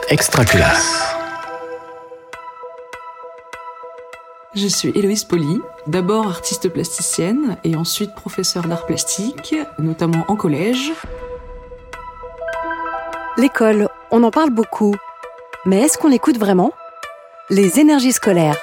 Extraculasse. Je suis Héloïse Poli, d'abord artiste plasticienne et ensuite professeure d'art plastique, notamment en collège. L'école, on en parle beaucoup. Mais est-ce qu'on l'écoute vraiment ? Les énergies scolaires.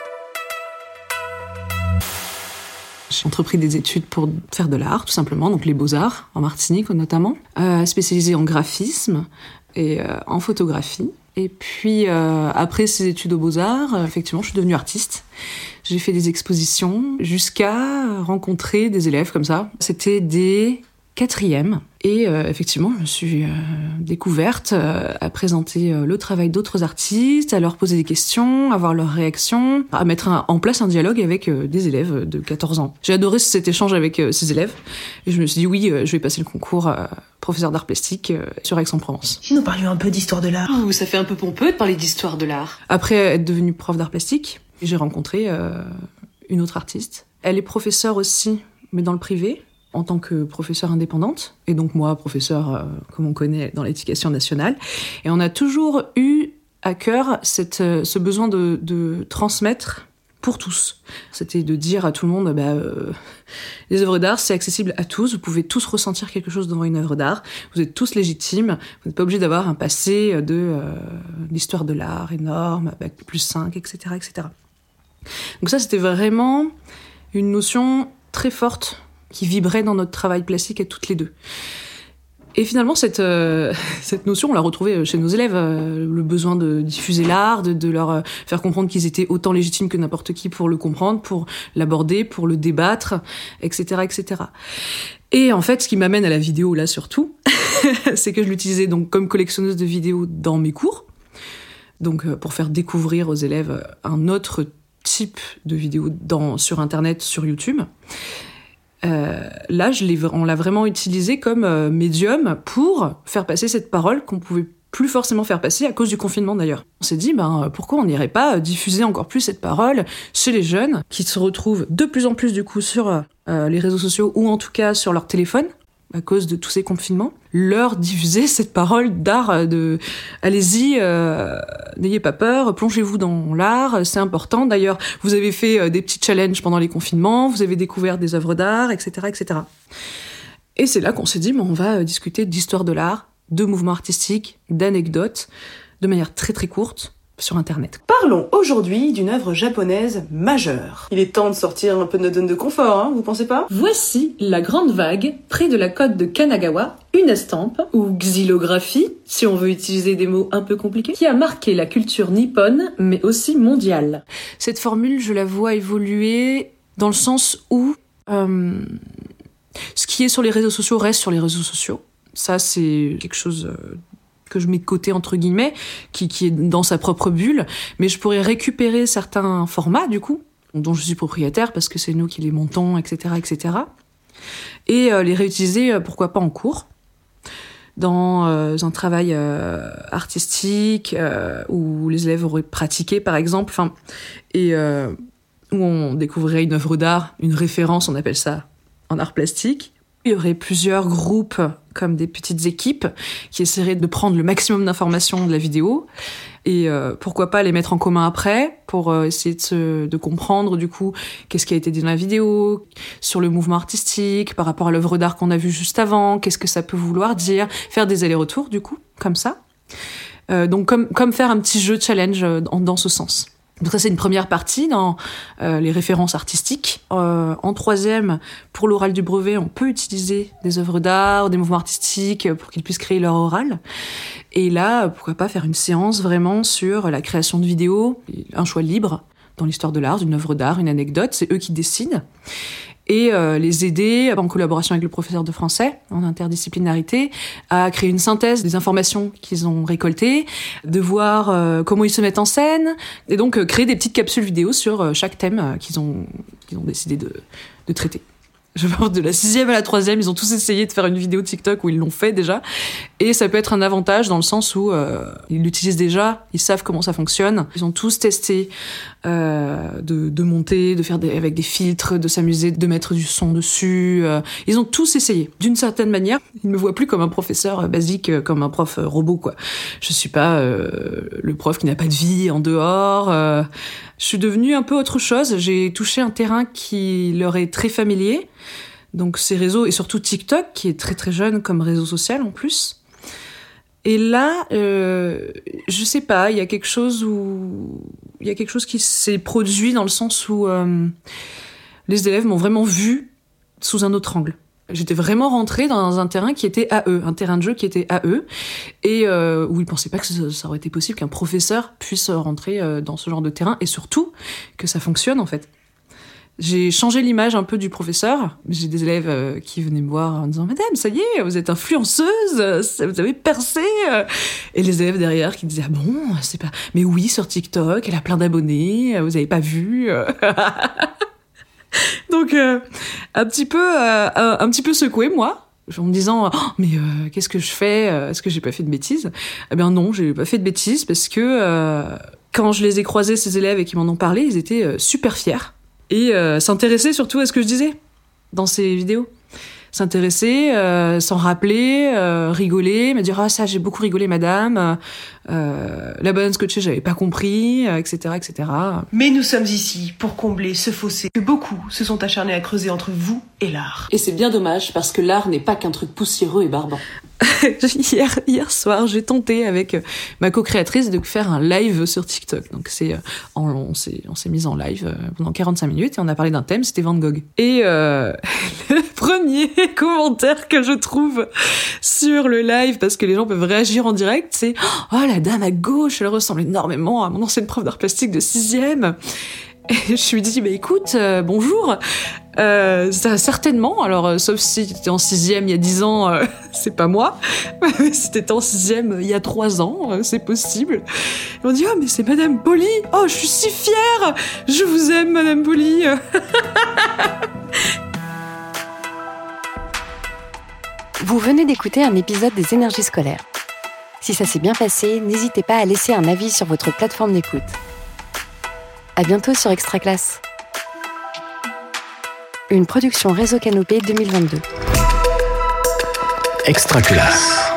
J'ai entrepris des études pour faire de l'art, tout simplement, donc les beaux-arts, en Martinique notamment, spécialisée en graphisme et en photographie. Et puis, après ces études aux Beaux-Arts, effectivement, je suis devenue artiste. J'ai fait des expositions jusqu'à rencontrer des élèves comme ça. C'était des quatrièmes. Et effectivement, je me suis découverte à présenter le travail d'autres artistes, à leur poser des questions, à voir leurs réactions, à mettre en place un dialogue avec des élèves de 14 ans. J'ai adoré cet échange avec ces élèves. Et je me suis dit, oui, je vais passer le concours professeur d'art plastique sur Aix-en-Provence. Nous parlions un peu d'histoire de l'art. Oh, ça fait un peu pompeux de parler d'histoire de l'art. Après être devenue prof d'art plastique, j'ai rencontré une autre artiste. Elle est professeure aussi, mais dans le privé, en tant que professeure indépendante, et donc moi, professeure, comme on connaît dans l'éducation nationale. Et on a toujours eu à cœur ce besoin de transmettre pour tous. C'était de dire à tout le monde, les œuvres d'art, c'est accessible à tous, vous pouvez tous ressentir quelque chose devant une œuvre d'art, vous êtes tous légitimes, vous n'êtes pas obligés d'avoir un passé de l'histoire de l'art énorme, Bac +5, etc., etc. Donc ça, c'était vraiment une notion très forte qui vibrait dans notre travail plastique à toutes les deux. Et finalement, cette notion, on l'a retrouvée chez nos élèves, le besoin de diffuser l'art, de leur faire comprendre qu'ils étaient autant légitimes que n'importe qui pour le comprendre, pour l'aborder, pour le débattre, etc., etc. Et en fait, ce qui m'amène à la vidéo, là, surtout, c'est que je l'utilisais donc comme collectionneuse de vidéos dans mes cours, donc pour faire découvrir aux élèves un autre type de vidéos sur Internet, sur YouTube. Là, on l'a vraiment utilisé comme médium pour faire passer cette parole qu'on pouvait plus forcément faire passer à cause du confinement d'ailleurs. On s'est dit, pourquoi on n'irait pas diffuser encore plus cette parole chez les jeunes qui se retrouvent de plus en plus du coup sur les réseaux sociaux ou en tout cas sur leur téléphone à cause de tous ces confinements, leur diffuser cette parole d'art allez-y, n'ayez pas peur, plongez-vous dans l'art, c'est important. D'ailleurs, vous avez fait des petits challenges pendant les confinements, vous avez découvert des œuvres d'art, etc., etc. Et c'est là qu'on s'est dit, on va discuter d'histoire de l'art, de mouvements artistiques, d'anecdotes, de manière très très courte, sur Internet. Parlons aujourd'hui d'une œuvre japonaise majeure. Il est temps de sortir un peu de notre zone de confort, vous pensez pas ? Voici La Grande Vague, près de la côte de Kanagawa, une estampe, ou xylographie, si on veut utiliser des mots un peu compliqués, qui a marqué la culture nippone, mais aussi mondiale. Cette formule, je la vois évoluer dans le sens où ce qui est sur les réseaux sociaux reste sur les réseaux sociaux. Ça, c'est quelque chose que je mets de côté, entre guillemets, qui est dans sa propre bulle, mais je pourrais récupérer certains formats, du coup, dont je suis propriétaire, parce que c'est nous qui les montons, etc., etc., et les réutiliser, pourquoi pas en cours, dans un travail artistique, où les élèves auraient pratiqué, par exemple, et où on découvrirait une œuvre d'art, une référence, on appelle ça en art plastique. Il y aurait plusieurs groupes, comme des petites équipes, qui essaieraient de prendre le maximum d'informations de la vidéo et pourquoi pas les mettre en commun après pour essayer de comprendre du coup qu'est-ce qui a été dit dans la vidéo, sur le mouvement artistique, par rapport à l'œuvre d'art qu'on a vue juste avant, qu'est-ce que ça peut vouloir dire, faire des allers-retours du coup, comme ça. Donc comme faire un petit jeu challenge dans ce sens. Donc ça, c'est une première partie dans les références artistiques. En troisième, pour l'oral du brevet, on peut utiliser des œuvres d'art, des mouvements artistiques pour qu'ils puissent créer leur oral. Et là, pourquoi pas faire une séance vraiment sur la création de vidéos, un choix libre dans l'histoire de l'art, d'une œuvre d'art, une anecdote, c'est eux qui décident. Et les aider, en collaboration avec le professeur de français, en interdisciplinarité, à créer une synthèse des informations qu'ils ont récoltées, de voir comment ils se mettent en scène, et donc créer des petites capsules vidéo sur chaque thème qu'ils ont décidé de traiter. Je pense de la 6e à la 3e, ils ont tous essayé de faire une vidéo TikTok où ils l'ont fait déjà. Et ça peut être un avantage dans le sens où ils l'utilisent déjà, ils savent comment ça fonctionne. Ils ont tous testé de monter, de faire avec des filtres, de s'amuser, de mettre du son dessus. Ils ont tous essayé. D'une certaine manière, ils me voient plus comme un professeur basique, comme un prof robot, quoi. Je suis pas le prof qui n'a pas de vie en dehors. Je suis devenue un peu autre chose. J'ai touché un terrain qui leur est très familier. Donc ces réseaux, et surtout TikTok, qui est très très jeune comme réseau social en plus. Et là, je sais pas, il y a quelque chose qui s'est produit dans le sens où les élèves m'ont vraiment vu sous un autre angle. J'étais vraiment rentrée dans un terrain qui était à eux, un terrain de jeu qui était à eux, et où ils pensaient pas que ça aurait été possible qu'un professeur puisse rentrer dans ce genre de terrain, et surtout que ça fonctionne en fait. J'ai changé l'image un peu du professeur. J'ai des élèves qui venaient me voir en disant « Madame, ça y est, vous êtes influenceuse, vous avez percé !» Et les élèves derrière qui disaient « Ah bon, c'est pas... Mais oui, sur TikTok, elle a plein d'abonnés, vous avez pas vu ?» Donc, un petit peu secouée, moi, en me disant « Oh, mais qu'est-ce que je fais ? Est-ce que j'ai pas fait de bêtises ?» Eh bien non, j'ai pas fait de bêtises parce que quand je les ai croisés, ces élèves, et qu'ils m'en ont parlé, ils étaient super fiers. Et s'intéresser surtout à ce que je disais dans ces vidéos. S'intéresser, s'en rappeler, rigoler, me dire « Ah, ça, j'ai beaucoup rigolé, madame. La banane scotchée, j'avais pas compris, etc., etc. » Mais nous sommes ici pour combler ce fossé que beaucoup se sont acharnés à creuser entre vous et l'art. Et c'est bien dommage, parce que l'art n'est pas qu'un truc poussiéreux et barbant. Hier soir, j'ai tenté avec ma co-créatrice de faire un live sur TikTok. Donc on s'est mis en live pendant 45 minutes et on a parlé d'un thème, c'était Van Gogh. Et le premier commentaire que je trouve sur le live, parce que les gens peuvent réagir en direct, c'est « Oh, la dame à gauche, elle ressemble énormément à mon ancienne prof d'art plastique de 6e ». Et je lui dis, bah écoute, bonjour. Ça, certainement, alors sauf si t'étais en 6e il y a 10 ans, c'est pas moi. Si t'étais en 6e il y a 3 ans, c'est possible. Et on dit, oh mais c'est Madame Poli. Oh, je suis si fière. Je vous aime, Madame Poli. Vous venez d'écouter un épisode des Énergies scolaires. Si ça s'est bien passé, n'hésitez pas à laisser un avis sur votre plateforme d'écoute. À bientôt sur Extra Classe. Une production Réseau Canopé 2022. Extra Classe.